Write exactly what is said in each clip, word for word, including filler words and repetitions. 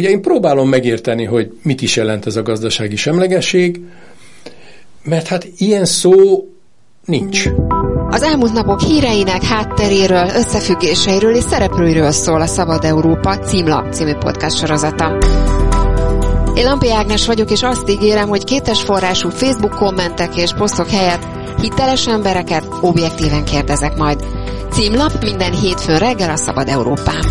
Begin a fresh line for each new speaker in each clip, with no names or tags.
Ugye én próbálom megérteni, hogy mit is jelent ez a gazdasági semlegesség, mert hát ilyen szó nincs.
Az elmúlt napok híreinek hátteréről, összefüggéseiről és szereplőiről szól a Szabad Európa Címlap című podcast sorozata. Én Lampi Ágnes vagyok, és azt ígérem, hogy kétes forrású Facebook kommentek és posztok helyett hiteles embereket objektíven kérdezek majd. Címlap minden hétfőn reggel a Szabad Európán.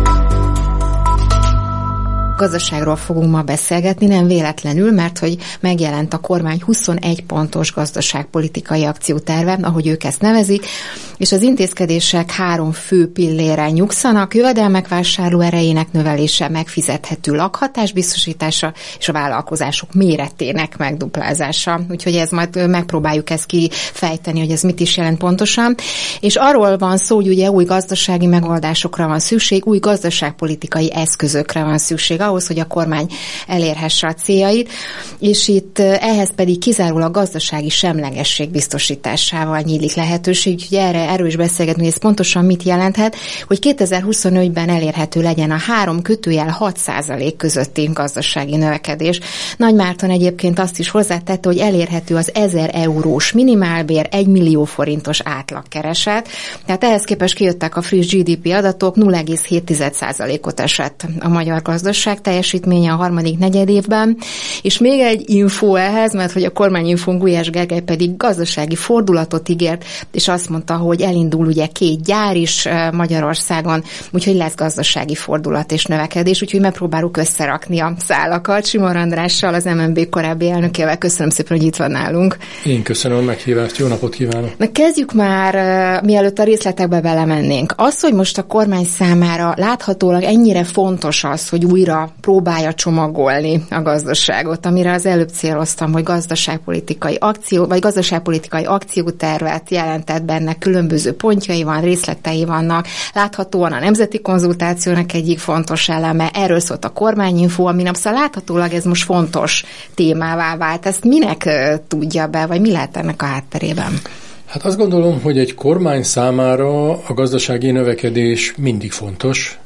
Gazdaságról fogunk ma beszélgetni, nem véletlenül, mert hogy megjelent a kormány huszonegy pontos gazdaságpolitikai akcióterve, ahogy ők ezt nevezik, és az intézkedések három fő pilléren nyugszanak: jövedelmek vásárló erejének növelése, megfizethető lakhatás biztosítása és a vállalkozások méretének megduplázása. Úgyhogy ez majd megpróbáljuk ezt kifejteni, hogy ez mit is jelent pontosan. És arról van szó, hogy ugye új gazdasági megoldásokra van szükség, új gazdaságpolitikai eszközökre van szükség ahhoz, hogy a kormány elérhesse a céljait, és itt ehhez pedig kizárólag gazdasági semlegesség biztosításával nyílik lehetőség, úgyhogy erre, erről is beszélgetni, hogy ez pontosan mit jelenthet, hogy kétezer-huszonötben elérhető legyen a három kötőjel hat százalék közötti gazdasági növekedés. Nagy Márton egyébként azt is hozzátette, hogy elérhető az ezer eurós minimálbér, egy millió forintos átlagkereset. Tehát ehhez képest kijöttek a friss gé dé pé adatok, nulla egész hét százalékot esett a magyar gazdaság teljesítménye a harmadik negyedévben. És még egy info ehhez, mert hogy a kormányinfón Gulyás Gergely pedig gazdasági fordulatot ígért, és azt mondta, hogy elindul ugye két gyár is Magyarországon, úgyhogy lesz gazdasági fordulat és növekedés, úgyhogy megpróbáljuk összerakni a szálakat. Simon Andrással, az em en bé korábbi elnökével. Köszönöm szépen, hogy itt van nálunk.
Én köszönöm a meghívást, jó napot kívánok!
Na, kezdjük már, mielőtt a részletekbe belemennénk. Az, hogy most a kormány számára láthatólag ennyire fontos az, hogy újra próbálja csomagolni a gazdaságot, amire az előbb céloztam, hogy gazdaságpolitikai akció, vagy gazdaságpolitikai akciótervet jelentett benne, különböző pontjai van, részletei vannak. Láthatóan a nemzeti konzultációnak egyik fontos eleme, erről szólt a kormányinfó, ami napszal láthatólag ez most fontos témává vált. Ezt minek tudja be, vagy mi lehet ennek a hátterében?
Hát azt gondolom, hogy egy kormány számára a gazdasági növekedés mindig fontos,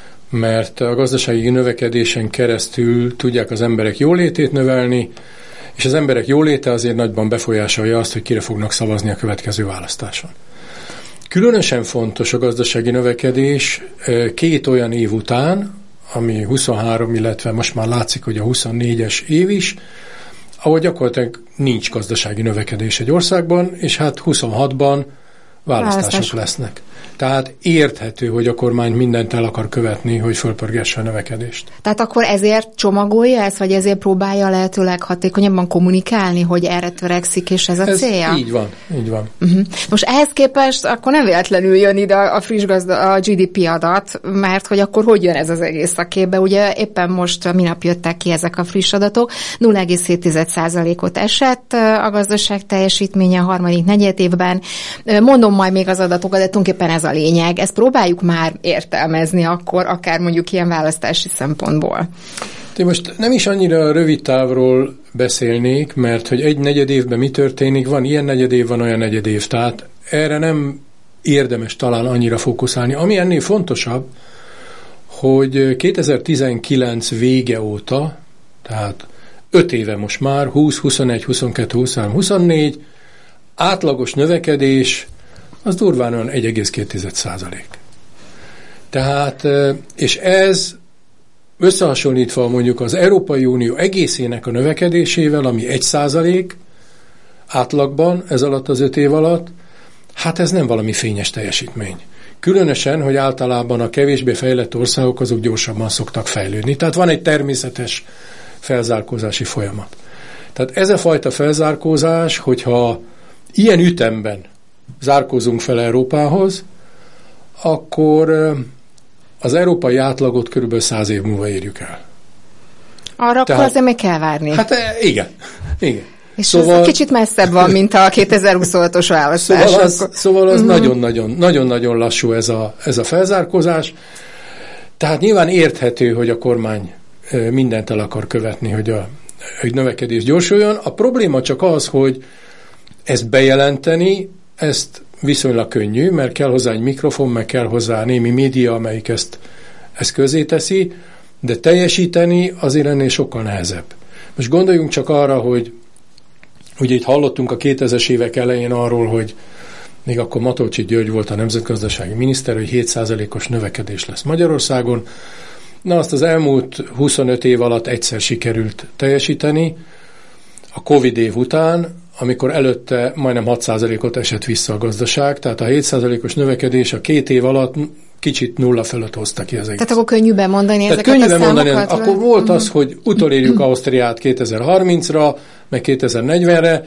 mert a gazdasági növekedésen keresztül tudják az emberek jólétét növelni, és az emberek jóléte azért nagyban befolyásolja azt, hogy kire fognak szavazni a következő választáson. Különösen fontos a gazdasági növekedés két olyan év után, ami huszonhárom, illetve most már látszik, hogy a huszonnégyes év is, ahol gyakorlatilag nincs gazdasági növekedés egy országban, és hát huszonhatban választások Választás. lesznek. Tehát érthető, hogy a kormány mindent el akar követni, hogy fölpörgesse a növekedést.
Tehát akkor ezért csomagolja ezt, vagy ezért próbálja lehetőleg hatékonyabban kommunikálni, hogy erre törekszik, és ez a
ez
célja?
Így van, így van.
Uh-huh. Most ehhez képest akkor nem véletlenül jön ide a friss gazda, a gé dé pé adat, mert hogy akkor hogy jön ez az egész a képbe? Ugye éppen most minap jöttek ki ezek a friss adatok, nulla egész hét százalékot esett a gazdaság teljesítménye a harmadik negyedévben. Mondom majd még az adatokat, de tulajdonképpen ez a lényeg. Ezt próbáljuk már értelmezni akkor, akár mondjuk ilyen választási szempontból.
Én most nem is annyira rövid távról beszélnék, mert hogy egy negyed évben mi történik, van ilyen negyed év, van olyan negyed év, tehát erre nem érdemes talán annyira fókuszálni. Ami ennél fontosabb, hogy kétezer-tizenkilenc vége óta, tehát öt éve most már, húsz, huszonegy, huszonkettő, huszonhárom, huszonnégy, átlagos növekedés az durván olyan egy egész két százalék. Tehát, és ez összehasonlítva mondjuk az Európai Unió egészének a növekedésével, ami egy százalék átlagban, ez alatt az öt év alatt, hát ez nem valami fényes teljesítmény. Különösen, hogy általában a kevésbé fejlett országok azok gyorsabban szoktak fejlődni. Tehát van egy természetes felzárkózási folyamat. Tehát ez a fajta felzárkózás, hogyha ilyen ütemben zárkózunk fel Európához, akkor az európai átlagot körülbelül száz év múlva érjük el.
Arra Tehát, akkor azért még kell várni.
Hát igen, igen.
És szóval, ez kicsit messzebb van, mint a kétezer-huszonhatos választás.
Szóval az, szóval az uh-huh. nagyon-nagyon, nagyon-nagyon lassú ez a, ez a felzárkózás. Tehát nyilván érthető, hogy a kormány mindent el akar követni, hogy a hogy növekedés gyorsuljon. A probléma csak az, hogy ezt bejelenteni, ezt viszonylag könnyű, mert kell hozzá egy mikrofon, meg kell hozzá némi média, amelyik ezt, ezt közzéteszi, de teljesíteni azért ennél sokkal nehezebb. Most gondoljunk csak arra, hogy ugye itt hallottunk a kétezres évek elején arról, hogy még akkor Matolcsy György volt a nemzetgazdasági miniszter, hogy hét százalékos növekedés lesz Magyarországon. Na, azt az elmúlt huszonöt év alatt egyszer sikerült teljesíteni, a Covid év után, amikor előtte majdnem hat százalékot esett vissza a gazdaság, tehát a hét százalékos növekedés a két év alatt kicsit nulla fölött hozta ki az egész.
Tehát akkor könnyűben mondani
Tehát
ezeket
könnyűben
a számokat?
mondani, akkor volt az, hogy utolérjük Ausztriát kétezer-harmincra, meg kétezer-negyvenre.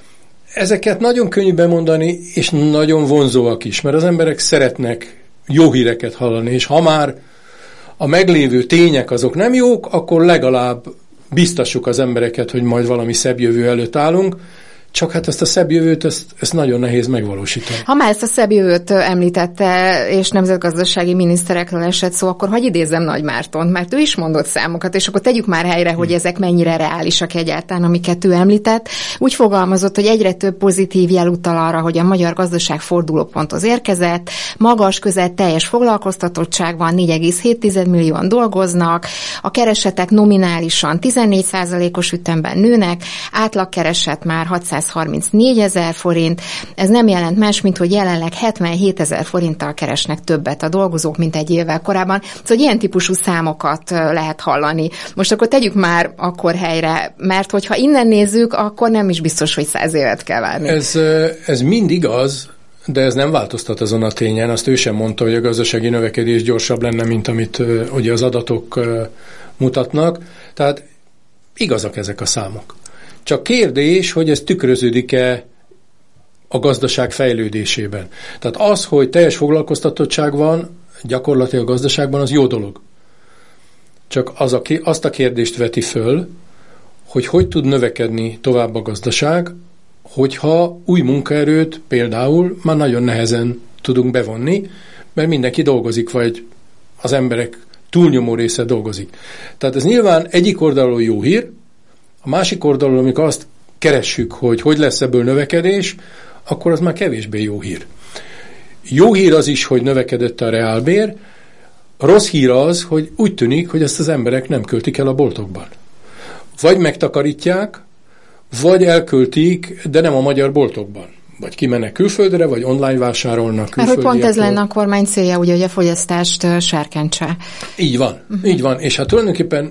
Ezeket nagyon könnyű bemondani, és nagyon vonzóak is, mert az emberek szeretnek jó híreket hallani, és ha már a meglévő tények azok nem jók, akkor legalább biztassuk az embereket, hogy majd valami szebb jövő előtt állunk, csak hát ezt a szebb jövőt, ezt, ezt nagyon nehéz megvalósítani.
Ha már ezt a szebb jövőt említette, és nemzetgazdasági miniszterekről esett szó, akkor hadd idézzem Nagy Mártont, mert ő is mondott számokat, és akkor tegyük már helyre, hogy ezek mennyire reálisak egyáltalán, amiket ő említett. Úgy fogalmazott, hogy egyre több pozitív jel utal arra, hogy a magyar gazdaság fordulóponthoz érkezett, magas, közel teljes foglalkoztatottság van, négy egész hét millióan dolgoznak, a keresetek nominálisan tizennégy százalékos ütemben nőnek, átlagkereset már hatszázharmincnégy ezer forint. Ez nem jelent más, mint hogy jelenleg hetvenhét ezer forinttal keresnek többet a dolgozók, mint egy évvel korábban. Szóval ilyen típusú számokat lehet hallani. Most akkor tegyük már akkor helyre, mert hogyha innen nézzük, akkor nem is biztos, hogy száz évet kell várni.
Ez, ez mind igaz, de ez nem változtat azon a tényen. Azt ő sem mondta, hogy a gazdasági növekedés gyorsabb lenne, mint amit ugye az adatok mutatnak. Tehát igazak ezek a számok. Csak kérdés, hogy ez tükröződik-e a gazdaság fejlődésében. Tehát az, hogy teljes foglalkoztatottság van, gyakorlatilag a gazdaságban, az jó dolog. Csak az a, azt a kérdést veti föl, hogy hogy tud növekedni tovább a gazdaság, hogyha új munkaerőt például már nagyon nehezen tudunk bevonni, mert mindenki dolgozik, vagy az emberek túlnyomó része dolgozik. Tehát ez nyilván egyik oldalról jó hír, a másik oldalról, amikor azt keressük, hogy hogy lesz ebből növekedés, akkor az már kevésbé jó hír. Jó hír az is, hogy növekedett a reálbér, rossz hír az, hogy úgy tűnik, hogy ezt az emberek nem költik el a boltokban. Vagy megtakarítják, vagy elköltik, de nem a magyar boltokban. Vagy kimennek külföldre, vagy online vásárolnak külföldiekről.
Mert hogy pont ez lenne a kormány célja, ugye, hogy a fogyasztást serkentse.
Így van, uh-huh. így van. És hát tulajdonképpen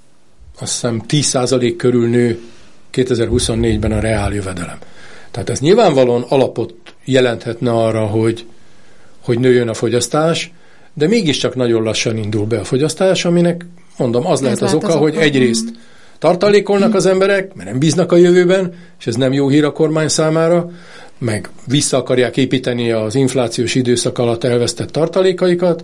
azt hiszem tíz százalék körül nő kétezer-huszonnégyben a reál jövedelem. Tehát ez nyilvánvalóan alapot jelenthetne arra, hogy, hogy nőjön a fogyasztás, de mégiscsak nagyon lassan indul be a fogyasztás, aminek, mondom, az ez lehet az oka, az hogy egyrészt tartalékolnak az emberek, mert nem bíznak a jövőben, és ez nem jó hír a kormány számára, meg vissza akarják építeni az inflációs időszak alatt elvesztett tartalékaikat,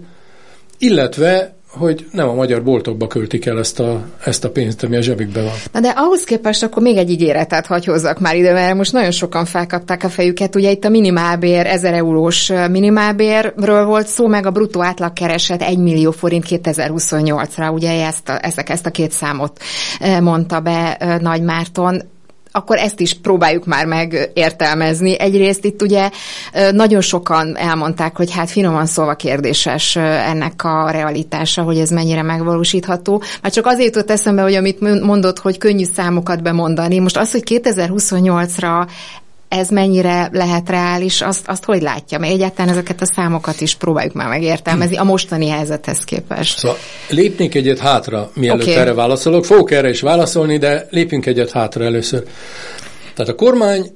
illetve hogy nem a magyar boltokba költik el ezt a, ezt a pénzt, ami a zsebükben van.
Na de ahhoz képest akkor még egy ígéretet hagy hozzak már ide, mert most nagyon sokan felkapták a fejüket. Ugye itt a minimálbér, ezer eurós minimálbérről volt szó, meg a bruttó átlagkereset egy millió forint kétezer-huszonnyolcra. Ugye ezt a, ezek, ezt a két számot mondta be Nagy Márton. Akkor ezt is próbáljuk már meg értelmezni. Egyrészt itt ugye nagyon sokan elmondták, hogy hát finoman szólva kérdéses ennek a realitása, hogy ez mennyire megvalósítható. Már csak azért jutott eszembe, hogy amit mondott, hogy könnyű számokat bemondani. Most az, hogy kétezer-huszonnyolcra ez mennyire lehet reális, azt, azt hogy látja? Mert egyáltalán ezeket a számokat is próbáljuk már megértelmezni a mostani helyzethez képest.
Szóval lépnék egyet hátra, mielőtt okay. erre válaszolok. Fogok erre is válaszolni, de lépjünk egyet hátra először. Tehát a kormány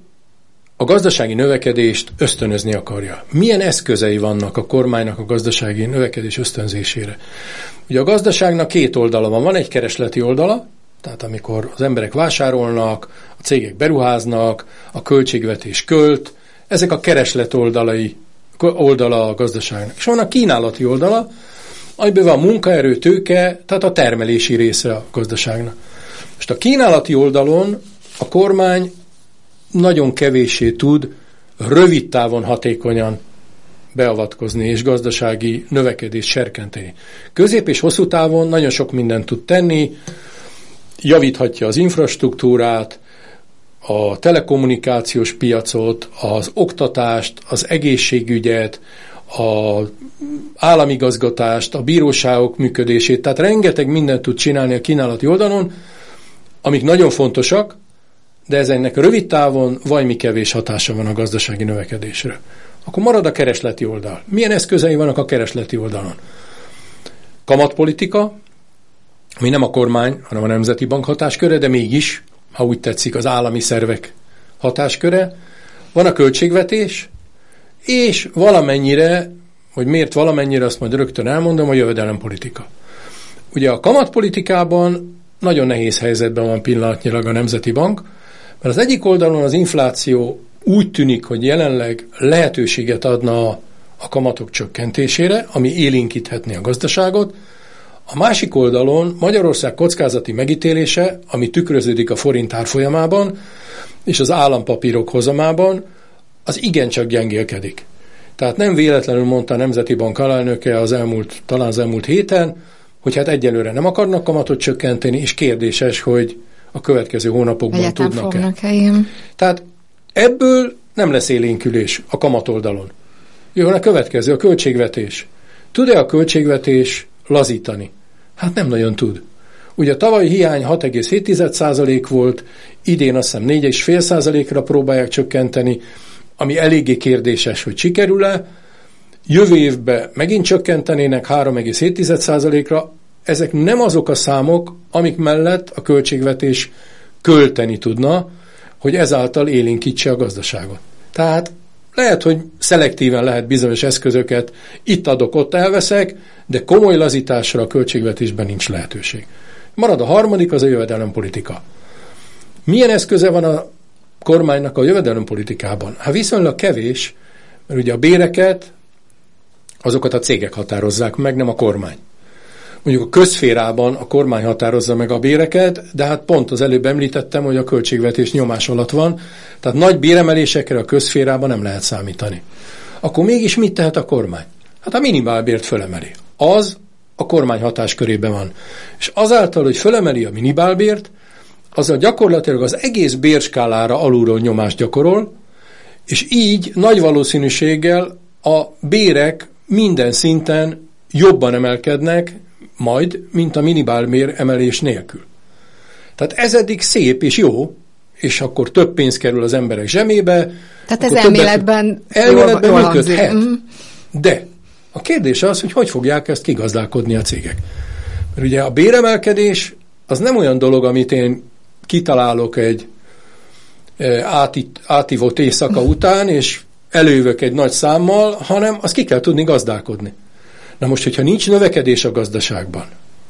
a gazdasági növekedést ösztönözni akarja. Milyen eszközei vannak a kormánynak a gazdasági növekedés ösztönzésére? Ugye a gazdaságnak két oldala van. Van egy keresleti oldala, tehát amikor az emberek vásárolnak, a cégek beruháznak, a költségvetés költ, ezek a kereslet oldalai, oldala a gazdaságnak. És van a kínálati oldala, amiben van munkaerő, tőke, tehát a termelési része a gazdaságnak. Most a kínálati oldalon a kormány nagyon kevéssé tud rövid távon hatékonyan beavatkozni és gazdasági növekedést serkenteni. Közép és hosszú távon nagyon sok mindent tud tenni, javíthatja az infrastruktúrát, a telekommunikációs piacot, az oktatást, az egészségügyet, a államigazgatást, a bíróságok működését, tehát rengeteg mindent tud csinálni a kínálati oldalon, amik nagyon fontosak, de ezeknek rövid távon valami kevés hatása van a gazdasági növekedésre. Akkor marad a keresleti oldal. Milyen eszközei vannak a keresleti oldalon? Kamatpolitika, ami nem a kormány, hanem a Nemzeti Bank hatásköre, de mégis, ha úgy tetszik, az állami szervek hatásköre. Van a költségvetés, és valamennyire, hogy miért valamennyire, azt majd rögtön elmondom, a jövedelempolitika. Ugye a kamatpolitikában nagyon nehéz helyzetben van pillanatnyilag a Nemzeti Bank, mert az egyik oldalon az infláció úgy tűnik, hogy jelenleg lehetőséget adna a kamatok csökkentésére, ami élénkíthetné a gazdaságot, a másik oldalon Magyarország kockázati megítélése, ami tükröződik a forint árfolyamában és az állampapírok hozamában, az igencsak gyengélkedik. Tehát nem véletlenül mondta a Nemzeti Bank alelnöke az elmúlt, talán az elmúlt héten, hogy hát egyelőre nem akarnak kamatot csökkenteni, és kérdéses, hogy a következő hónapokban tudnak-e. Tehát ebből nem lesz élénkülés a kamatoldalon. Jön a következő, a költségvetés. Tud-e a költségvetés lazítani? Hát nem nagyon tud. Ugye a tavalyi hiány hat egész hét százalék volt, idén azt hiszem négy egész öt százalékra próbálják csökkenteni, ami eléggé kérdéses, hogy sikerül-e. Jövő évben megint csökkentenének három egész hét százalékra. Ezek nem azok a számok, amik mellett a költségvetés költeni tudna, hogy ezáltal élénkítse a gazdaságot. Tehát lehet, hogy szelektíven lehet bizonyos eszközöket, itt adok, ott elveszek, de komoly lazításra a költségvetésben nincs lehetőség. Marad a harmadik, az a jövedelempolitika. Milyen eszköze van a kormánynak a jövedelempolitikában? Hát viszonylag kevés, mert ugye a béreket, azokat a cégek határozzák meg, nem a kormány. Mondjuk a közszférában a kormány határozza meg a béreket, de hát pont az előbb említettem, hogy a költségvetés nyomás alatt van, tehát nagy béremelésekre a közszférában nem lehet számítani. Akkor mégis mit tehet a kormány? Hát a minimálbért fölemeli. Az a kormány hatáskörében van. És azáltal, hogy fölemeli a minimálbért, azzal gyakorlatilag az egész bérskálára alulról nyomást gyakorol, és így nagy valószínűséggel a bérek minden szinten jobban emelkednek, majd, mint a minimálbér emelés nélkül. Tehát ez eddig szép és jó, és akkor több pénz kerül az emberek zsebébe.
Tehát ez elméletben,
elméletben működhet. Mm. De a kérdés az, hogy hogy fogják ezt kigazdálkodni a cégek. Mert ugye a béremelkedés az nem olyan dolog, amit én kitalálok egy átívott éjszaka után, és elővök egy nagy számmal, hanem azt ki kell tudni gazdálkodni. Na most, hogyha nincs növekedés a gazdaságban,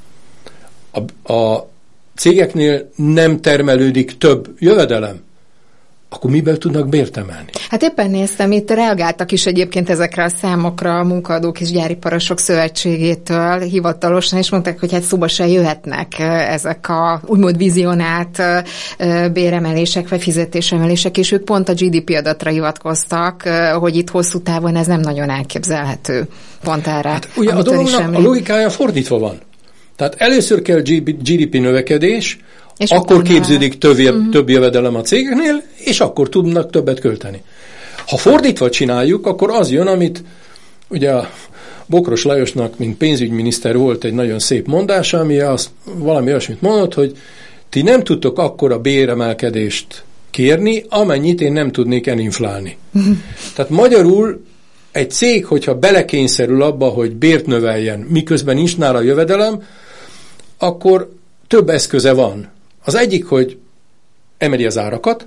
a, a cégeknél nem termelődik több jövedelem, akkor miből tudnak bért emelni?
Hát éppen néztem, itt reagáltak is egyébként ezekre a számokra a Munkaadók és Gyáriparosok Szövetségétől hivatalosan, és mondták, hogy hát szóba se jöhetnek ezek a úgymond vizionált béremelések vagy fizetésemelések, és ők pont a gé dé pé adatra hivatkoztak, hogy itt hosszú távon ez nem nagyon elképzelhető. Pont erre. Hát
ugye a dolognak a logikája fordítva van. Tehát először kell gé dé pé növekedés, és akkor képződik több, uh-huh. több jövedelem a cégeknél, és akkor tudnak többet költeni. Ha fordítva csináljuk, akkor az jön, amit ugye a Bokros Lajosnak, mint pénzügyminiszter volt egy nagyon szép mondása, ami az, valami olyasmit mondott, hogy ti nem tudtok akkora béremelkedést kérni, amennyit én nem tudnék elinflálni. Uh-huh. Tehát magyarul egy cég, hogyha belekényszerül abba, hogy bért növeljen, miközben nincs nála jövedelem, akkor több eszköze van. Az egyik, hogy emeli az árakat,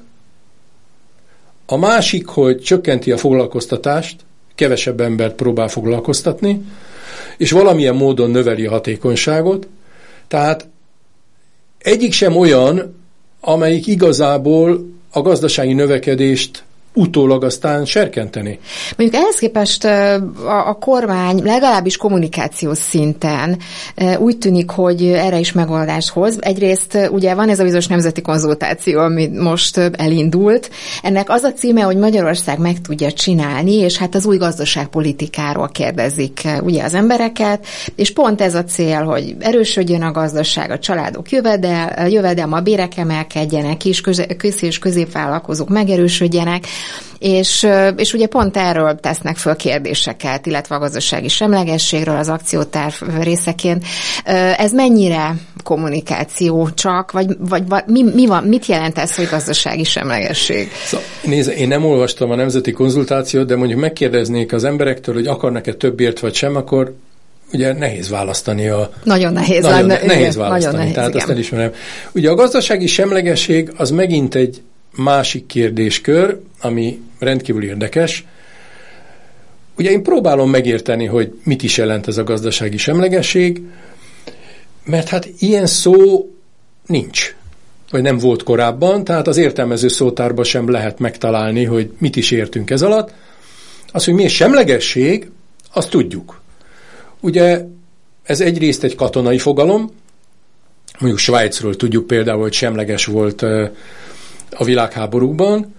a másik, hogy csökkenti a foglalkoztatást, kevesebb embert próbál foglalkoztatni, és valamilyen módon növeli a hatékonyságot. Tehát egyik sem olyan, amelyik igazából a gazdasági növekedést utólag aztán serkenteni.
Mondjuk ehhez képest a, a kormány legalábbis kommunikációs szinten úgy tűnik, hogy erre is megoldást hoz. Egyrészt ugye van ez a bizonyos nemzeti konzultáció, ami most elindult. Ennek az a címe, hogy Magyarország meg tudja csinálni, és hát az új gazdaságpolitikáról kérdezik ugye az embereket, és pont ez a cél, hogy erősödjön a gazdaság, a családok jövedel, jövedelme, a bérek emelkedjenek is, köz- és középvállalkozók megerősödjenek. és, és ugye pont erről tesznek föl kérdéseket, illetve a gazdasági semlegességről az akcióterv részeként. Ez mennyire kommunikáció csak, vagy, vagy mi, mi van, mit jelent ez, hogy gazdasági semlegesség?
Szóval, nézd, én nem olvastam a nemzeti konzultációt, de mondjuk megkérdeznék az emberektől, hogy akarnak-e többért vagy sem, akkor ugye nehéz választani a...
Nagyon nehéz.
Nagyon
ne,
nehéz
igen,
választani,
nagyon nehéz,
tehát
igen.
azt elismerem. Ugye a gazdasági semlegesség az megint egy másik kérdéskör, ami rendkívül érdekes. Ugye én próbálom megérteni, hogy mit is jelent ez a gazdasági semlegesség, mert hát ilyen szó nincs, vagy nem volt korábban, tehát az értelmező szótárban sem lehet megtalálni, hogy mit is értünk ez alatt. Az, hogy mi a semlegesség, azt tudjuk. Ugye ez egyrészt egy katonai fogalom, mondjuk Svájcról tudjuk például, hogy semleges volt a világháborúkban,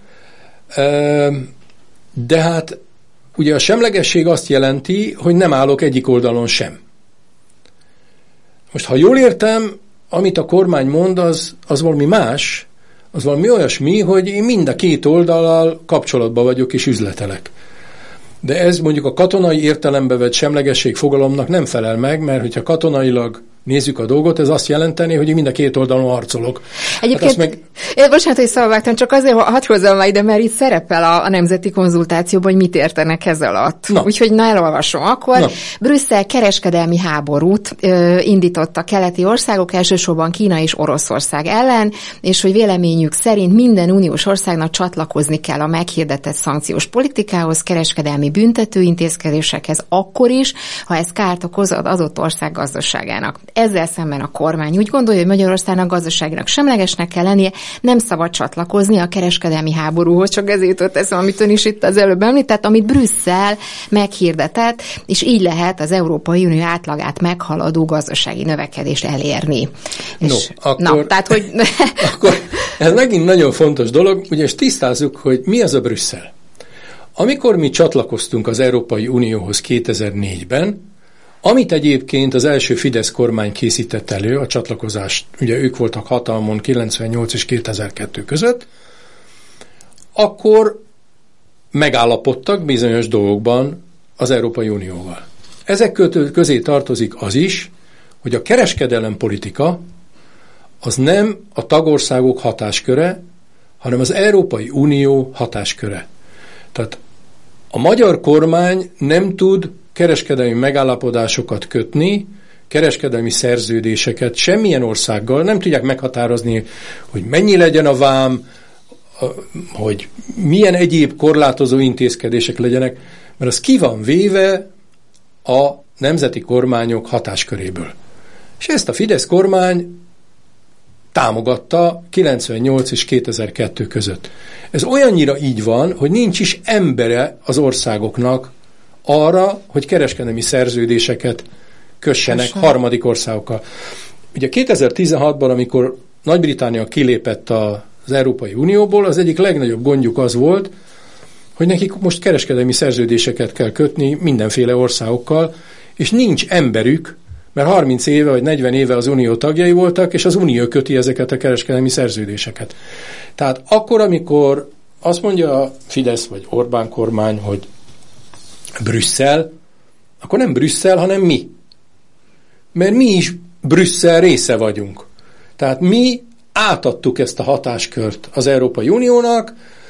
de hát ugye a semlegesség azt jelenti, hogy nem állok egyik oldalon sem. Most, ha jól értem, amit a kormány mond, az, az valami más, az valami olyasmi, hogy én mind a két oldallal kapcsolatban vagyok és üzletelek. De ez mondjuk a katonai értelembe vett semlegesség fogalomnak nem felel meg, mert hogyha katonailag nézzük a dolgot, ez azt jelenteni, hogy mind a két oldalon harcolok.
Egyébként, hát meg... én bocsánat, hogy szabadvágtam, csak azért hadd hozzam ide, mert itt szerepel a, a nemzeti konzultációban, hogy mit értenek ez alatt. Na. Úgyhogy na elolvasom. Akkor na. Brüsszel kereskedelmi háborút ö, indított a keleti országok, elsősorban Kína és Oroszország ellen, és hogy véleményük szerint minden uniós országnak csatlakozni kell a meghirdetett szankciós politikához, kereskedelmi büntetőintézkedésekhez akkor is, ha ez kárt okoz az adott ország gazdaságának. Ezzel szemben a kormány úgy gondolja, hogy Magyarországnak gazdaságnak semlegesnek kell lennie, nem szabad csatlakozni a kereskedelmi háborúhoz, csak ezért jutott eszem, amit ön is itt az előbb említett, amit Brüsszel meghirdetett, és így lehet az Európai Unió átlagát meghaladó gazdasági növekedést elérni.
No,
és,
akkor,
na, tehát, hogy...
akkor ez megint nagyon fontos dolog, ugye tisztázzuk, hogy mi az a Brüsszel. Amikor mi csatlakoztunk az Európai Unióhoz kétezer-négyben, amit egyébként az első Fidesz kormány készített elő, a csatlakozást, ugye ők voltak hatalmon kilencvennyolc és kétezer-kettő között, akkor megállapodtak bizonyos dolgokban az Európai Unióval. Ezek közé tartozik az is, hogy a kereskedelempolitika az nem a tagországok hatásköre, hanem az Európai Unió hatásköre. Tehát a magyar kormány nem tud kereskedelmi megállapodásokat kötni, kereskedelmi szerződéseket semmilyen országgal, nem tudják meghatározni, hogy mennyi legyen a vám, hogy milyen egyéb korlátozó intézkedések legyenek, mert az ki van véve a nemzeti kormányok hatásköréből. És ezt a Fidesz kormány támogatta kilencvennyolc és kétezer-kettő között. Ez olyannyira így van, hogy nincs is embere az országoknak arra, hogy kereskedelmi szerződéseket kössenek Köszön. harmadik országokkal. Ugye kétezer-tizenhatban, amikor Nagy-Britannia kilépett az Európai Unióból, az egyik legnagyobb gondjuk az volt, hogy nekik most kereskedelmi szerződéseket kell kötni mindenféle országokkal, és nincs emberük, mert harminc éve vagy negyven éve az Unió tagjai voltak, és az Unió köti ezeket a kereskedelmi szerződéseket. Tehát akkor, amikor azt mondja a Fidesz vagy Orbán kormány, hogy Brüsszel, akkor nem Brüsszel, hanem mi. Mert mi is Brüsszel része vagyunk. Tehát mi átadtuk ezt a hatáskört az Európai Uniónak,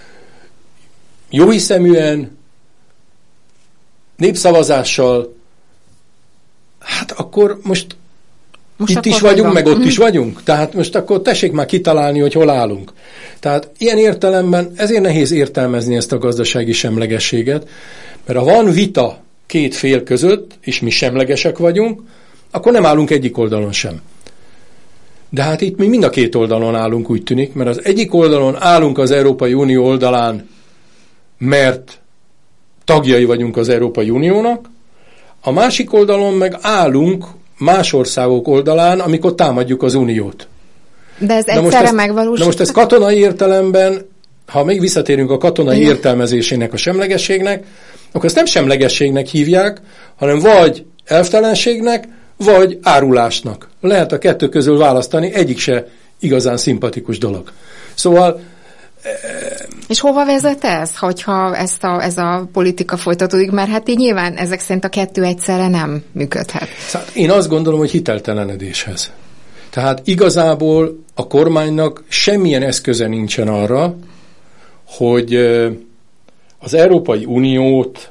jóhiszeműen, népszavazással, hát akkor most, most itt akkor is vagyunk, meg ott is vagyunk. Tehát most akkor tessék már kitalálni, hogy hol állunk. Tehát ilyen értelemben ezért nehéz értelmezni ezt a gazdasági semlegességet, mert ha van vita két fél között, és mi semlegesek vagyunk, akkor nem állunk egyik oldalon sem. De hát itt mi mind a két oldalon állunk, úgy tűnik, mert az egyik oldalon állunk az Európai Unió oldalán, mert tagjai vagyunk az Európai Uniónak, a másik oldalon meg állunk más országok oldalán, amikor támadjuk az Uniót.
De ez egyszerre megvalósul.
De most ez katonai értelemben, ha még visszatérünk a katonai Igen. értelmezésének, a semlegességnek, akkor ezt nem semlegességnek hívják, hanem vagy elvtelenségnek, vagy árulásnak. Lehet a kettő közül választani, egyik se igazán szimpatikus dolog. Szóval
És hova vezet ez, hogyha ezt a, ez a politika folytatódik? Mert hát így nyilván ezek szerint a kettő egyszerre nem működhet.
Szóval én azt gondolom, hogy hiteltelenedéshez. Tehát igazából a kormánynak semmilyen eszköze nincsen arra, hogy az Európai Uniót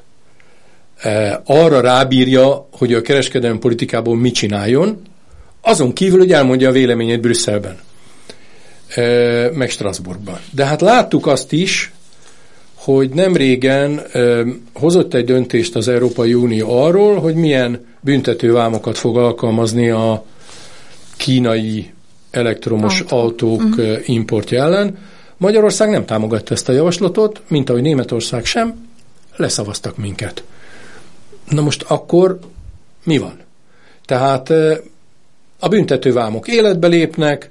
arra rábírja, hogy a kereskedelmi politikából mit csináljon, azon kívül, hogy elmondja a véleményét Brüsszelben, meg Strasbourgban. De hát láttuk azt is, hogy nem régen hozott egy döntést az Európai Unió arról, hogy milyen büntetővámokat fog alkalmazni a kínai elektromos Autó. autók uh-huh. importja ellen. Magyarország nem támogatta ezt a javaslatot, mint ahogy Németország sem, leszavaztak minket. Na most akkor mi van? Tehát a büntetővámok életbe lépnek,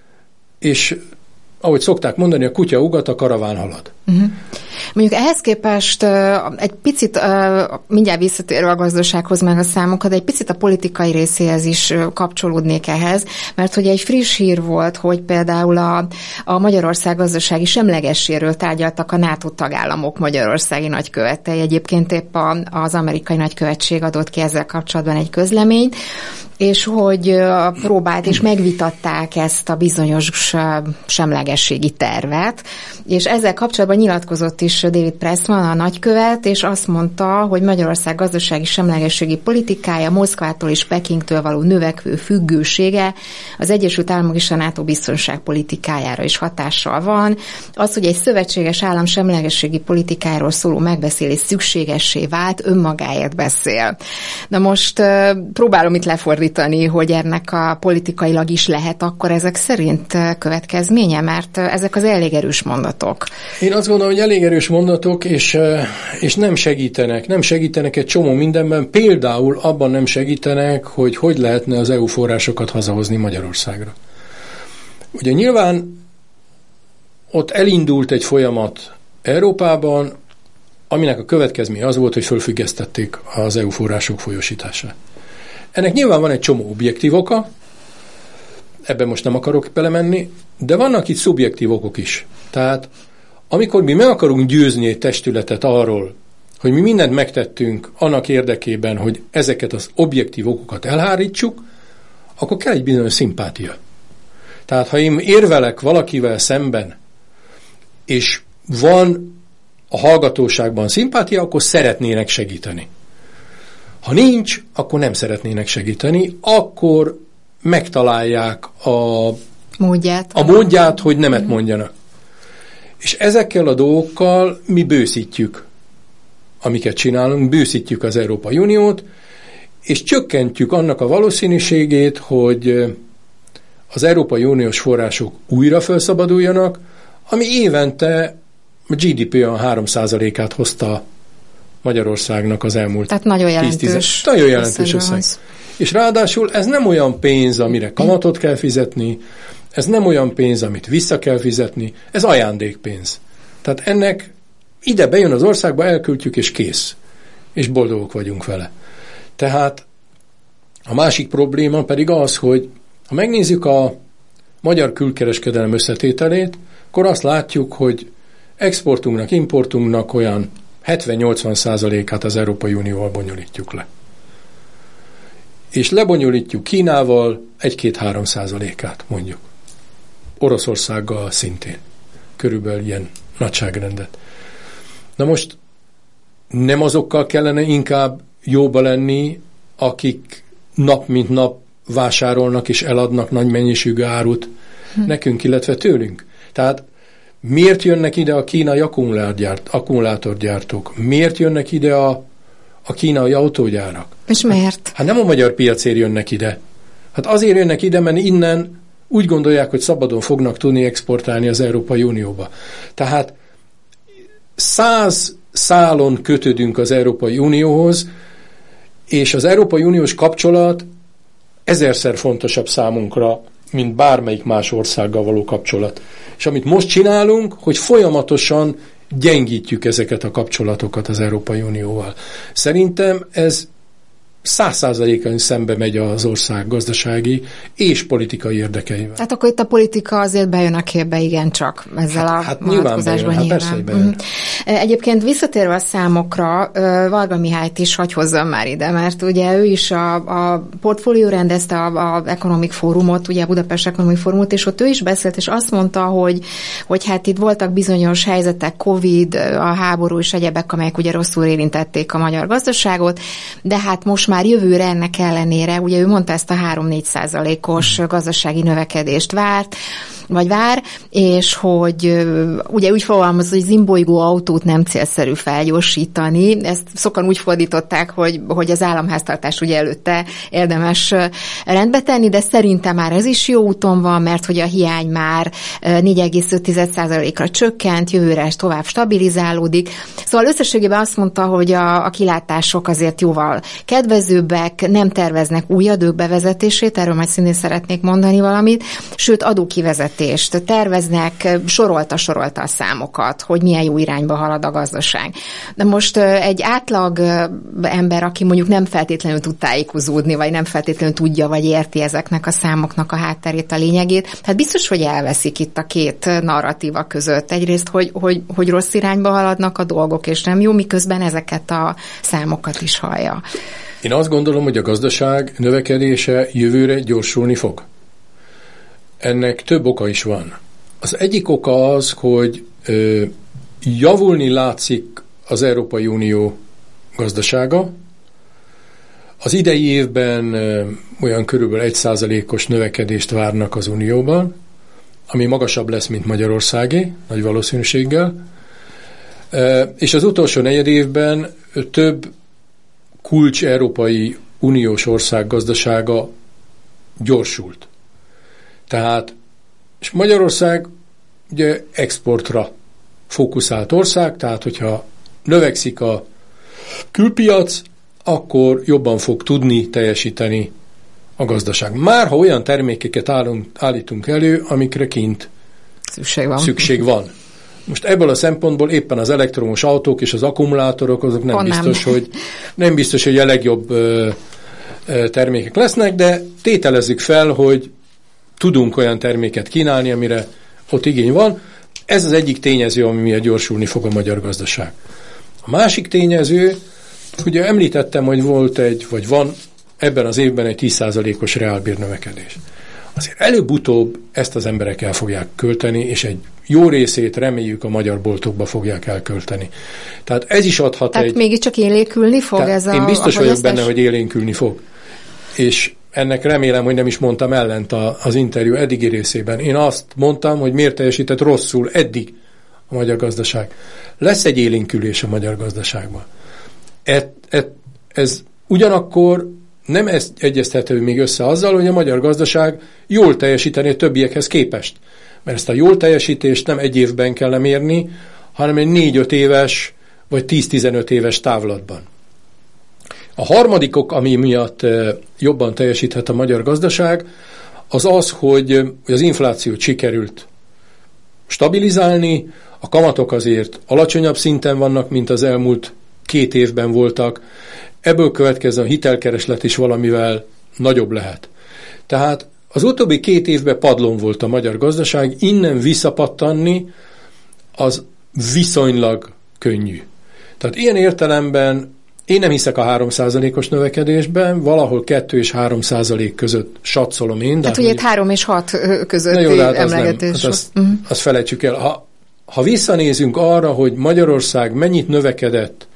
és ahogy szokták mondani, a kutya ugat, a karaván halad.
Uh-huh. Mondjuk ehhez képest uh, egy picit, uh, mindjárt visszatérve a gazdasághoz meg a számokat, egy picit a politikai részéhez is uh, kapcsolódnék ehhez, mert hogy egy friss hír volt, hogy például a, a Magyarország gazdasági semlegességről tárgyaltak a NATO tagállamok magyarországi nagykövetei. Egyébként épp a, az amerikai nagykövetség adott ki ezzel kapcsolatban egy közleményt, és hogy próbált és megvitatták ezt a bizonyos semlegességi tervet, és ezzel kapcsolatban nyilatkozott is David Pressman, a nagykövet, és azt mondta, hogy Magyarország gazdasági semlegességi politikája, Moszkvától és Pekingtől való növekvő függősége az Egyesült Államok és a NATO biztonságpolitikájára is hatással van. Az, hogy egy szövetséges állam semlegességi politikájáról szóló megbeszélés szükségessé vált, önmagáért beszél. Na most próbálom itt lefordítani, hogy ennek a politikailag is lehet akkor ezek szerint következménye, mert ezek az elég erős mondatok.
Én azt gondolom, hogy elég erős mondatok, és, és nem segítenek. Nem segítenek egy csomó mindenben. Például abban nem segítenek, hogy hogy lehetne az é u forrásokat hazahozni Magyarországra. Ugye nyilván ott elindult egy folyamat Európában, aminek a következménye az volt, hogy fölfüggesztették az é u források folyósítását. Ennek nyilván van egy csomó objektív oka, ebben most nem akarok belemenni, de vannak itt szubjektív okok is. Tehát amikor mi meg akarunk győzni egy testületet arról, hogy mi mindent megtettünk annak érdekében, hogy ezeket az objektív okokat elhárítsuk, akkor kell egy bizonyos szimpátia. Tehát ha én érvelek valakivel szemben, és van a hallgatóságban szimpátia, akkor szeretnének segíteni. Ha nincs, akkor nem szeretnének segíteni, akkor megtalálják a
módját,
a módját hogy nemet mondjanak. És ezekkel a dolgokkal mi bőszítjük, amiket csinálunk, bőszítjük az Európai Uniót, és csökkentjük annak a valószínűségét, hogy az Európai Uniós források újra felszabaduljanak, ami évente a gé dé pé olyan három százalékát hozta Magyarországnak az elmúlt
Tehát nagyon jelentős.
Nagyon jelentős összeg. És ráadásul ez nem olyan pénz, amire kamatot kell fizetni, ez nem olyan pénz, amit vissza kell fizetni, ez ajándékpénz. Tehát ennek ide bejön az országba, elküldjük, és kész. És boldogok vagyunk vele. Tehát a másik probléma pedig az, hogy ha megnézzük a magyar külkereskedelem összetételét, akkor azt látjuk, hogy exportunknak, importunknak olyan hetven-nyolcvan százalékát az Európai Unióval bonyolítjuk le. És lebonyolítjuk Kínával egy-két-három százalékát mondjuk. Oroszországgal szintén. Körülbelül ilyen nagyságrendet. Na most nem azokkal kellene inkább jóba lenni, akik nap mint nap vásárolnak és eladnak nagy mennyiségű árut hm. nekünk, illetve tőlünk. Tehát miért jönnek ide a kínai akkumulátorgyártók? Miért jönnek ide a, a kínai autógyárak?
És miért?
Hát nem a magyar piacért jönnek ide. Hát azért jönnek ide, mert innen úgy gondolják, hogy szabadon fognak tudni exportálni az Európai Unióba. Tehát száz szálon kötődünk az Európai Unióhoz, és az Európai Uniós kapcsolat ezerszer fontosabb számunkra, mint bármelyik más országgal való kapcsolat. És amit most csinálunk, hogy folyamatosan gyengítjük ezeket a kapcsolatokat az Európai Unióval. Szerintem ez száz százalékon szembe megy az ország gazdasági és politikai érdekeivel.
Tehát akkor itt a politika azért bejön a képbe, igen, csak ezzel
hát,
a
hát
vonatkozásban
nyilván.
nyilván.
Hát persze, bejön.
Egyébként visszatérve a számokra, Varga Mihályt is hagy hozzam már ide, mert ugye ő is a, a portfólió rendezte a, a Economic Fórumot, ugye a Budapest Economic Fórumot, és ott ő is beszélt, és azt mondta, hogy, hogy hát itt voltak bizonyos helyzetek, Covid, a háború és egyebek, amelyek ugye rosszul érintették a magyar gazdaságot, de hát most már jövőre ennek ellenére, ugye ő mondta ezt a három-négy százalékos gazdasági növekedést várt, vagy vár, és hogy ugye úgy fogalmaz, hogy zimbolygó autót nem célszerű felgyorsítani. Ezt sokan úgy fordították, hogy, hogy az államháztartás ugye előtte érdemes rendbe tenni, de szerintem már ez is jó úton van, mert hogy a hiány már négy egész öt százalékra csökkent, jövőre tovább stabilizálódik. Szóval összességében azt mondta, hogy a, a kilátások azért jóval kedvezőbbek, nem terveznek új adók bevezetését, erről majd szintén szeretnék mondani valamit, sőt adókivezetést terveznek, sorolta-sorolta a számokat, hogy milyen jó irányba halad a gazdaság. De most egy átlag ember, aki mondjuk nem feltétlenül tud tájékozódni, vagy nem feltétlenül tudja, vagy érti ezeknek a számoknak a hátterét, a lényegét, hát biztos, hogy elveszik itt a két narratíva között. Egyrészt, hogy, hogy, hogy rossz irányba haladnak a dolgok, és nem jó, miközben ezeket a számokat is hallja.
Én azt gondolom, hogy a gazdaság növekedése jövőre gyorsulni fog. Ennek több oka is van. Az egyik oka az, hogy ö, javulni látszik az Európai Unió gazdasága. Az idei évben ö, olyan körülbelül egy százalékos növekedést várnak az Unióban, ami magasabb lesz, mint Magyarországé, nagy valószínűséggel. Ö, és az utolsó negyed évben több kulcs Európai Uniós ország gazdasága gyorsult. Tehát, és Magyarország ugye exportra fókuszált ország, tehát hogyha növekszik a külpiac, akkor jobban fog tudni teljesíteni a gazdaság. Már ha olyan termékeket állunk, állítunk elő, amikre kint
szükség van.
szükség van. Most ebből a szempontból éppen az elektromos autók és az akkumulátorok, azok nem
Honnan?
biztos, hogy nem biztos, hogy a legjobb ö, ö, termékek lesznek, de tételezzük fel, hogy tudunk olyan terméket kínálni, amire ott igény van. Ez az egyik tényező, ami miatt gyorsulni fog a magyar gazdaság. A másik tényező, ugye említettem, hogy volt egy, vagy van ebben az évben egy tíz százalékos reálbérnövekedés. Azért előbb-utóbb ezt az emberek el fogják költeni, és egy jó részét reméljük a magyar boltokba fogják elkölteni. Tehát ez is adhat
Tehát
egy...
Tehát mégiscsak élénkülni fog ez a...
Én biztos
a
vagyok benne, hogy élénkülni fog. És ennek remélem, hogy nem is mondtam ellent a, az interjú eddigi részében. Én azt mondtam, hogy miért teljesített rosszul eddig a magyar gazdaság. Lesz egy élénkülés a magyar gazdaságban. Et, et, ez ugyanakkor nem ez egyeztethető még össze azzal, hogy a magyar gazdaság jól teljesíteni a többiekhez képest. Mert ezt a jól teljesítést nem egy évben kell mérni, hanem egy négy-öt éves vagy tíz-tizenöt éves távlatban. A harmadikok, ami miatt jobban teljesíthet a magyar gazdaság, az az, hogy az inflációt sikerült stabilizálni, a kamatok azért alacsonyabb szinten vannak, mint az elmúlt két évben voltak, ebből következően a hitelkereslet is valamivel nagyobb lehet. Tehát az utóbbi két évben padlón volt a magyar gazdaság, innen visszapattanni az viszonylag könnyű. Tehát ilyen értelemben én nem hiszek a három százalékos növekedésben, valahol kettő és három százalék között satszolom én.
Hát ugye itt három és hat közötti
jó, hát
emlegetés.
Az nem, hát azt, uh-huh. azt felejtsük el. Ha, ha visszanézünk arra, hogy Magyarország mennyit növekedett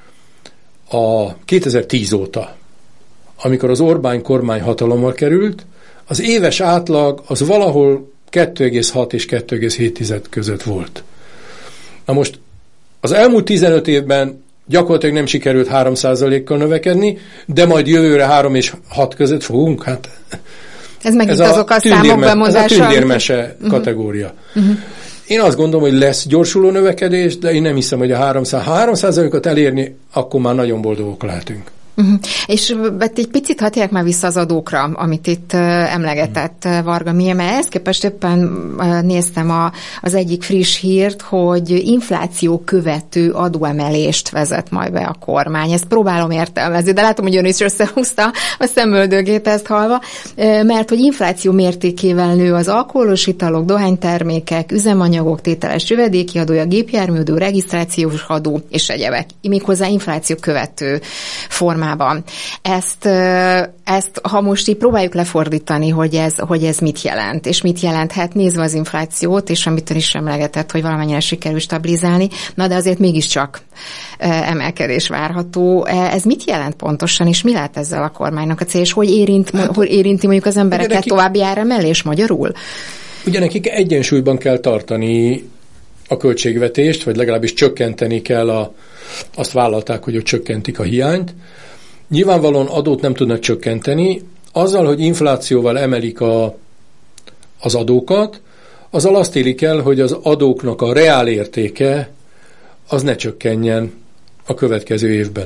a kétezer-tíz óta, amikor az Orbán kormány hatalommal került, az éves átlag az valahol kettő egész hat és kettő egész hét között volt. Na most az elmúlt tizenöt évben gyakorlatilag nem sikerült három százalékkal növekedni, de majd jövőre három és hat között fogunk. Hát
ez megint ez azok a, a számok bemondása.
Ez a tündérmese uh-huh. kategória. Uh-huh. Én azt gondolom, hogy lesz gyorsuló növekedés, de én nem hiszem, hogy a három százalékot elérni, akkor már nagyon boldogok lehetünk.
Uh-huh. És egy picit hadd térjek már vissza az adókra, amit itt uh, emlegetett uh, Varga Mia, mert ehhez képest éppen uh, néztem a, az egyik friss hírt, hogy infláció követő adóemelést vezet majd be a kormány. Ezt próbálom értelmezni, de látom, hogy ön is összehúzta a szemöldögét ezt hallva, uh, mert hogy infláció mértékével nő az alkoholos italok, dohánytermékek, üzemanyagok tételes jövedéki adója, gépjárműadó, regisztrációs adó és egyebek. Méghozzá infláció követő formában. Ezt, ezt, ha most így próbáljuk lefordítani, hogy ez, hogy ez mit jelent, és mit jelenthet, nézve az inflációt, és amit ön is emlegetett, hogy valamennyire sikerül stabilizálni, na de azért mégiscsak emelkedés várható. Ez mit jelent pontosan, és mi lehet ezzel a kormánynak a cél, és hogy, érint, hát, hogy érinti mondjuk az embereket nekik, további áremelés magyarul?
Ugye nekik egyensúlyban kell tartani a költségvetést, vagy legalábbis csökkenteni kell a azt vállalták, hogy ott csökkentik a hiányt. Nyilvánvalóan adót nem tudnak csökkenteni. Azzal, hogy inflációval emelik a, az adókat, azzal azt élik el, hogy az adóknak a reál értéke az ne csökkenjen a következő évben.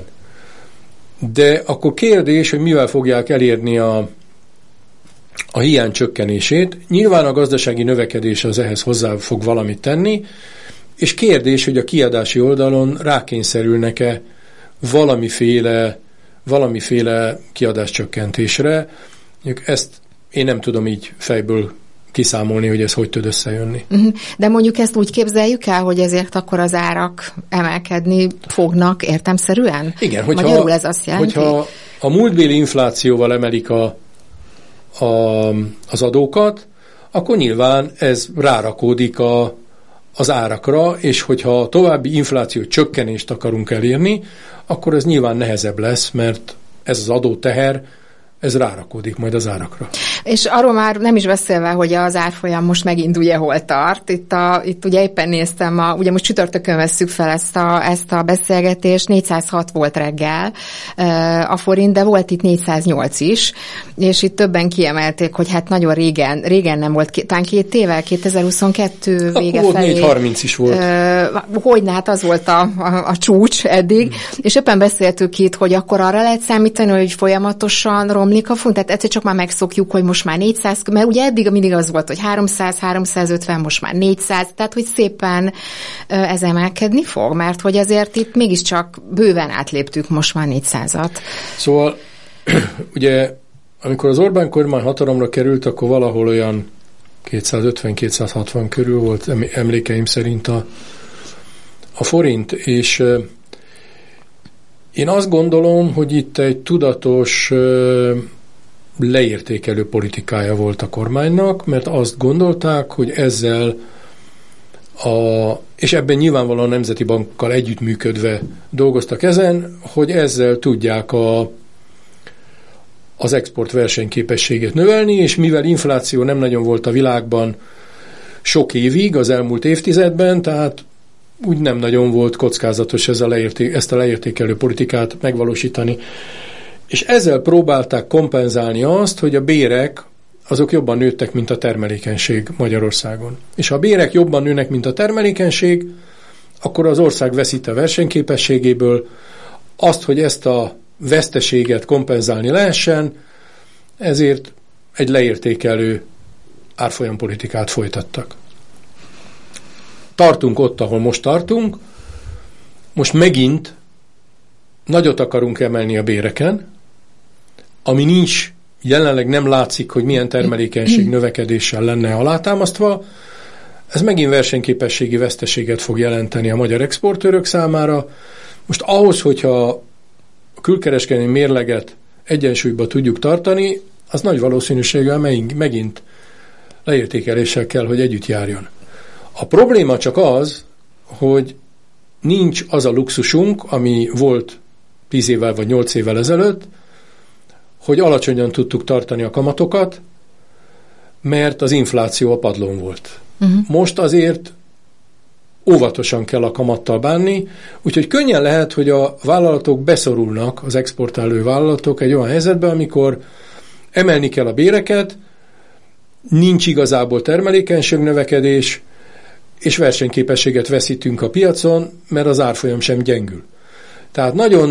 De akkor kérdés, hogy mivel fogják elérni a, a hiány csökkenését. Nyilván a gazdasági növekedés az ehhez hozzá fog valamit tenni, és kérdés, hogy a kiadási oldalon rákényszerülnek-e valamiféle, valamiféle kiadáscsökkentésre. Ezt én nem tudom így fejből kiszámolni, hogy ez hogy tud összejönni.
De mondjuk ezt úgy képzeljük el, hogy ezért akkor az árak emelkedni fognak értelemszerűen?
Igen, hogyha,
magyarul ez azt jelenti?
Hogyha a múltbéli inflációval emelik a, a, az adókat, akkor nyilván ez rárakódik a az árakra, és hogyha további infláció csökkenést akarunk elérni, akkor ez nyilván nehezebb lesz, mert ez az adóteher, ez rárakódik majd az árakra.
És arról már nem is beszélve, hogy az árfolyam most megint ugye hol tart. Itt, a, itt ugye éppen néztem, a, ugye most csütörtökön vesszük fel ezt a, ezt a beszélgetést, négyszázhat volt reggel a forint, de volt itt négyszáznyolc is, és itt többen kiemelték, hogy hát nagyon régen, régen nem volt, talán két éve, kétezer-huszonkettő
akkor
vége
volt
felé.
négy harminc is volt.
Hogyne, hát az volt a, a, a csúcs eddig, hmm. és éppen beszéltük itt, hogy akkor arra lehet számítani, hogy folyamatosan romlik a font, tehát egyszer csak már megszokjuk, hogy most már négyszáz, mert ugye eddig mindig az volt, hogy háromszáz háromszázötven, most már négyszáz, tehát hogy szépen ez emelkedni fog, mert hogy azért itt mégiscsak bőven átléptük most már négyszázat.
Szóval ugye amikor az Orbán kormány hatalomra került, akkor valahol olyan kétszázötven-kétszázhatvan körül volt emlékeim szerint a, a forint, és én azt gondolom, hogy itt egy tudatos leértékelő politikája volt a kormánynak, mert azt gondolták, hogy ezzel a, és ebben nyilvánvalóan a Nemzeti Bankkal együttműködve dolgoztak ezen, hogy ezzel tudják a, az export versenyképességét növelni, és mivel infláció nem nagyon volt a világban sok évig, az elmúlt évtizedben, tehát úgy nem nagyon volt kockázatos ez a leérté- ezt a leértékelő politikát megvalósítani. És ezzel próbálták kompenzálni azt, hogy a bérek azok jobban nőttek, mint a termelékenység Magyarországon. És ha a bérek jobban nőnek, mint a termelékenység, akkor az ország veszít a versenyképességéből. Azt, hogy ezt a veszteséget kompenzálni lehessen, ezért egy leértékelő árfolyampolitikát folytattak. Tartunk ott, ahol most tartunk. Most megint nagyot akarunk emelni a béreken, ami nincs, jelenleg nem látszik, hogy milyen termelékenység növekedéssel lenne alátámasztva. Ez megint versenyképességi veszteséget fog jelenteni a magyar exportőrök számára. Most ahhoz, hogyha a külkereskedelmi mérleget egyensúlyba tudjuk tartani, az nagy valószínűséggel megint leértékeléssel kell, hogy együtt járjon. A probléma csak az, hogy nincs az a luxusunk, ami volt tíz évvel vagy nyolc évvel ezelőtt, hogy alacsonyan tudtuk tartani a kamatokat, mert az infláció a padlón volt. Uh-huh. Most azért óvatosan kell a kamattal bánni, úgyhogy könnyen lehet, hogy a vállalatok beszorulnak, az exportáló vállalatok egy olyan helyzetbe, amikor emelni kell a béreket, nincs igazából termelékenység növekedés, és versenyképességet veszítünk a piacon, mert az árfolyam sem gyengül. Tehát nagyon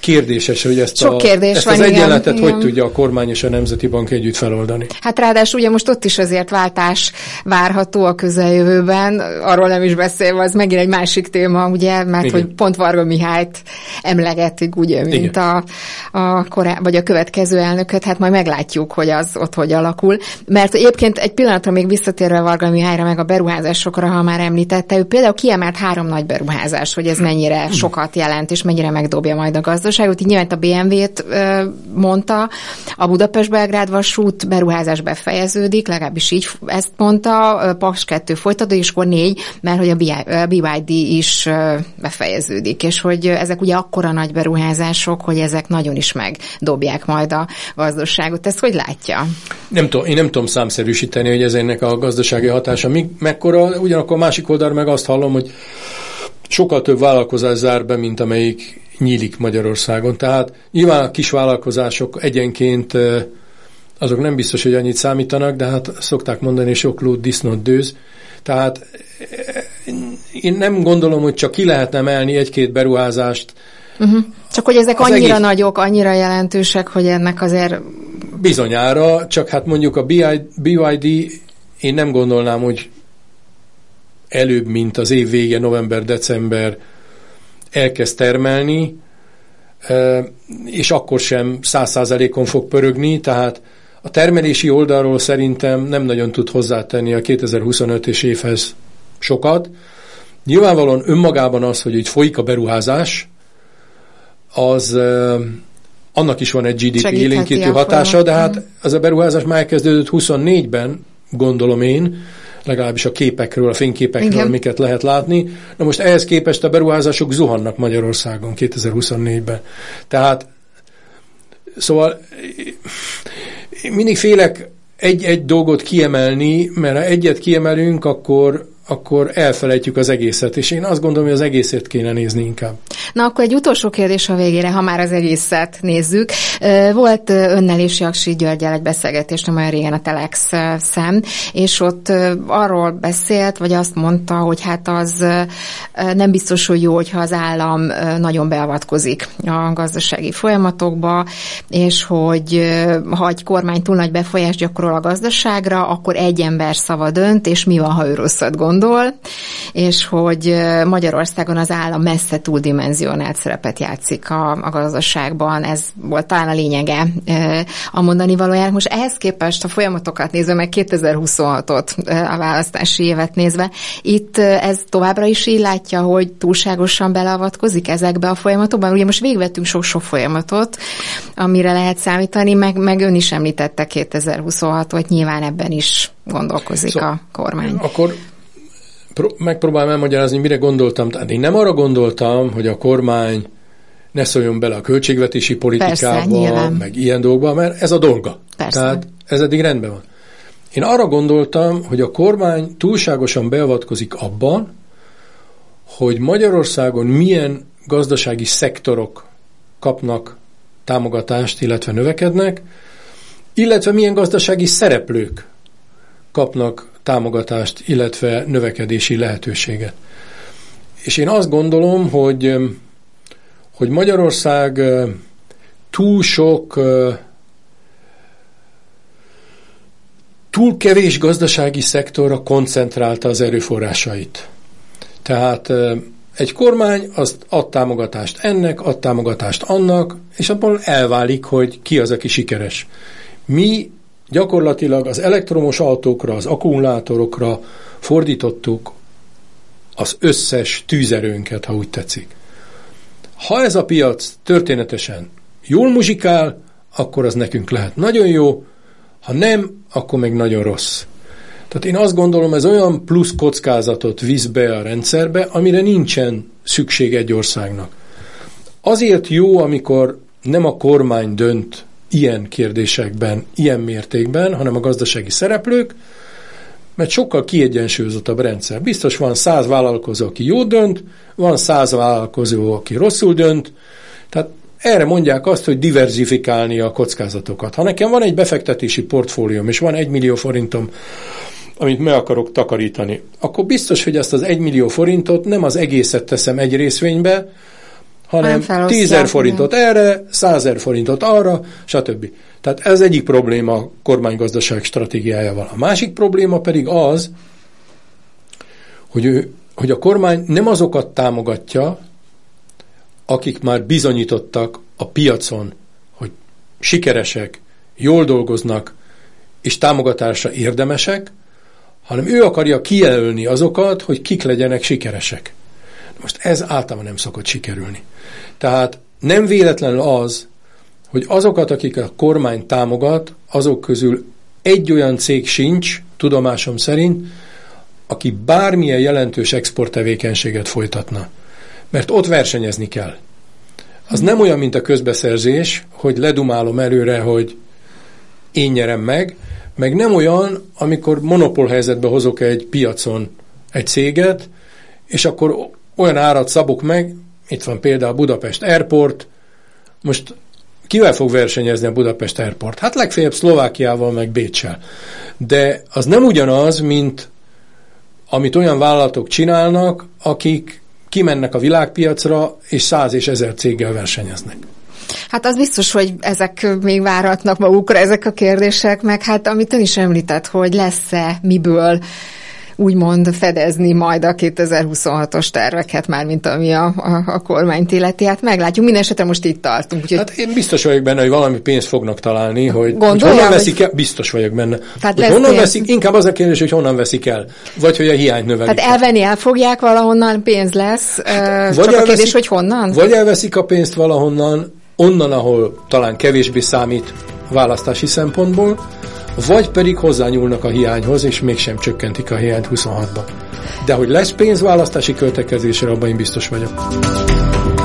kérdéses, hogy ezt,
Sok
a,
kérdés
ezt
van,
az egyenletet
igen,
hogy
igen.
tudja a kormány és a Nemzeti Bank együtt feloldani.
Hát ráadásul ugye most ott is azért váltás várható a közeljövőben, arról nem is beszélve, az megint egy másik téma, ugye, mert igen. hogy pont Varga Mihályt emlegetik, ugye, mint igen. a, a korá- vagy a következő elnököt, hát majd meglátjuk, hogy az ott hogy alakul. Mert egyébként egy pillanatra még visszatérve Varga Mihályra, meg a beruházásokra, ha már említette, ő például kiemelt három nagy beruházás, hogy ez mennyire sokat jelent, és mennyire megdobja majd a gazdaságot. Így nyilván a bé em vé-t mondta, a Budapest-Belgrád vasút beruházás befejeződik, legalábbis így ezt mondta, Paks kettő folytatódik, és akkor négy, mert hogy a bé wá dé is befejeződik, és hogy ezek ugye akkora nagy beruházások, hogy ezek nagyon is megdobják majd a gazdaságot. Ezt hogy látja?
Nem tudom, én nem tudom számszerűsíteni, hogy ez ennek a gazdasági hatása mi, mekkora, ugyanakkor a másik oldalra meg azt hallom, hogy sokkal több vállalkozás zár be, mint amelyik nyílik Magyarországon. Tehát nyilván a kis vállalkozások egyenként azok nem biztos, hogy annyit számítanak, de hát szokták mondani, sok lót disznót dőz. Tehát én nem gondolom, hogy csak ki lehetne emelni egy-két beruházást.
Uh-huh. Csak hogy ezek
az
annyira
egész...
nagyok, annyira jelentősek, hogy ennek azért...
Bizonyára, csak hát mondjuk a bé wá dé, én nem gondolnám, hogy előbb, mint az év vége, november-december elkezd termelni, és akkor sem száz százalékon fog pörögni, tehát a termelési oldalról szerintem nem nagyon tud hozzátenni a kétezer-huszonötös évhez sokat. Nyilvánvalóan önmagában az, hogy itt folyik a beruházás, az annak is van egy gé dé pé élénkítő hatása, de hát az a beruházás már elkezdődött huszonnégyben, gondolom én, legalábbis a képekről, a fényképekről, igen. amiket lehet látni. Na most ehhez képest a beruházások zuhannak Magyarországon kétezer-huszonnégyben. Tehát, szóval mindig félek egy-egy dolgot kiemelni, mert ha egyet kiemelünk, akkor akkor elfelejtjük az egészet, és én azt gondolom, hogy az egészet kéne nézni inkább.
Na akkor egy utolsó kérdés a végére, ha már az egészet nézzük. Volt önnel és Jaksi Györgyel egy beszélgetés, nem olyan régen a Telex-en, és ott arról beszélt, vagy azt mondta, hogy hát az nem biztos, hogy jó, hogyha az állam nagyon beavatkozik a gazdasági folyamatokba, és hogy ha egy kormány túl nagy befolyást gyakorol a gazdaságra, akkor egy ember szava dönt, és mi van, ha ő rosszat gondol, és hogy Magyarországon az állam messze túldimenzionált szerepet játszik a, a gazdaságban. Ez volt talán a lényege a mondani valójának. Most ehhez képest a folyamatokat nézve, meg kétezer-huszonhatot a választási évet nézve, itt ez továbbra is így látja, hogy túlságosan beleavatkozik ezekbe a folyamatokban. Ugye most végigvettünk sok-sok folyamatot, amire lehet számítani, meg, meg ön is említette kétezer-huszonhatot, nyilván ebben is gondolkozik szóval a kormány.
Akkor megpróbálom elmagyarázni, mire gondoltam. Tehát én nem arra gondoltam, hogy a kormány ne szóljon bele a költségvetési politikába, persze, meg ilyen dolgokba, mert ez a dolga. Persze. Tehát ez eddig rendben van. Én arra gondoltam, hogy a kormány túlságosan beavatkozik abban, hogy Magyarországon milyen gazdasági szektorok kapnak támogatást, illetve növekednek, illetve milyen gazdasági szereplők kapnak támogatást, illetve növekedési lehetőséget. És én azt gondolom, hogy, hogy Magyarország túl sok, túl kevés gazdasági szektorra koncentrálta az erőforrásait. Tehát egy kormány az ad támogatást ennek, ad támogatást annak, és abból elválik, hogy ki az, aki sikeres. Mi gyakorlatilag az elektromos autókra, az akkumulátorokra fordítottuk az összes tűzerőnket, ha úgy tetszik. Ha ez a piac történetesen jól muzsikál, akkor az nekünk lehet nagyon jó, ha nem, akkor meg nagyon rossz. Tehát én azt gondolom, ez olyan plusz kockázatot visz be a rendszerbe, amire nincsen szükség egy országnak. Azért jó, amikor nem a kormány dönt ilyen kérdésekben, ilyen mértékben, hanem a gazdasági szereplők, mert sokkal kiegyensúlyozottabb rendszer. Biztos van száz vállalkozó, aki jó dönt, van száz vállalkozó, aki rosszul dönt, tehát erre mondják azt, hogy diverzifikálni a kockázatokat. Ha nekem van egy befektetési portfólióm, és van egy millió forintom, amit meg akarok takarítani, akkor biztos, hogy ezt az egy millió forintot nem az egészet teszem egy részvénybe, hanem tízezer forintot erre, százezer forintot arra, stb. Tehát ez egyik probléma a kormánygazdaság stratégiájával. A másik probléma pedig az, hogy, ő, hogy a kormány nem azokat támogatja, akik már bizonyítottak a piacon, hogy sikeresek, jól dolgoznak, és támogatásra érdemesek, hanem ő akarja kijelölni azokat, hogy kik legyenek sikeresek. Most ez általában nem szokott sikerülni. Tehát nem véletlenül az, hogy azokat, akik a kormány támogat, azok közül egy olyan cég sincs, tudomásom szerint, aki bármilyen jelentős exporttevékenységet folytatna. Mert ott versenyezni kell. Az nem olyan, mint a közbeszerzés, hogy ledumálom előre, hogy én nyerem meg, meg nem olyan, amikor monopól helyzetbe hozok egy piacon egy céget, és akkor olyan árat szabok meg, itt van például Budapest Airport, most kivel fog versenyezni a Budapest Airport? Hát legfeljebb Szlovákiával, meg Béccsel. De az nem ugyanaz, mint amit olyan vállalatok csinálnak, akik kimennek a világpiacra, és száz és ezer céggel versenyeznek.
Hát az biztos, hogy ezek még váratnak magukra, ezek a kérdések, meg hát amit ön is említett, hogy lesz-e miből úgymond fedezni majd a kétezer-huszonhatos terveket, már mint ami a, a, a kormányt illeti. Hát meglátjuk, minden esetre most itt tartunk. Úgyhogy...
Hát én biztos vagyok benne, hogy valami pénzt fognak találni, hogy, hogy honnan veszik el, biztos vagyok benne. Hogy honnan veszik, inkább az a kérdés, hogy honnan veszik el, vagy hogy a hiányt növelik.
Hát elvenni el fogják valahonnan, pénz lesz, hát, csak elveszik, a kérdés, hogy honnan?
Vagy elveszik a pénzt valahonnan, onnan, ahol talán kevésbé számít választási szempontból, vagy pedig hozzányúlnak a hiányhoz, és mégsem csökkentik a hiányt huszonhatba. De hogy lesz pénz választási költekezésre, abban én biztos vagyok.